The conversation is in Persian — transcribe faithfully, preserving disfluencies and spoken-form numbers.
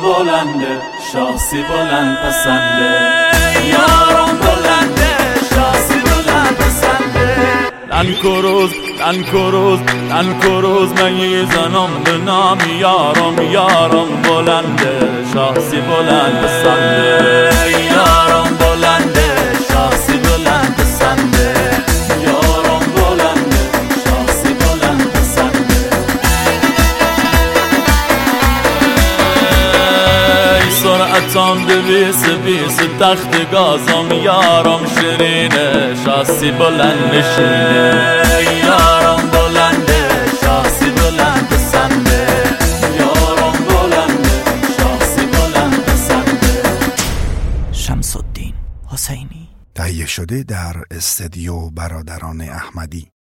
بلنده شاسی بلند پسنده یارم بلنده شاسی بلند پسنده لن کروز لن کروز لن کروز میزنم به نام یارم یارم بلنده شاسی بلند پسنده یارم بلنده شاسی بلند پسنده یارم بلنده شاسی بلند پسنده سرعتم دویس بیس تخت گازم یارم شیرینه شاسی بلند نشینه یارم بلنده شاسی بلند پسنده یارم بلنده شاسی بلند پسنده. شمس الدین حسینی تهیه شده در استدیو برادران احمدی.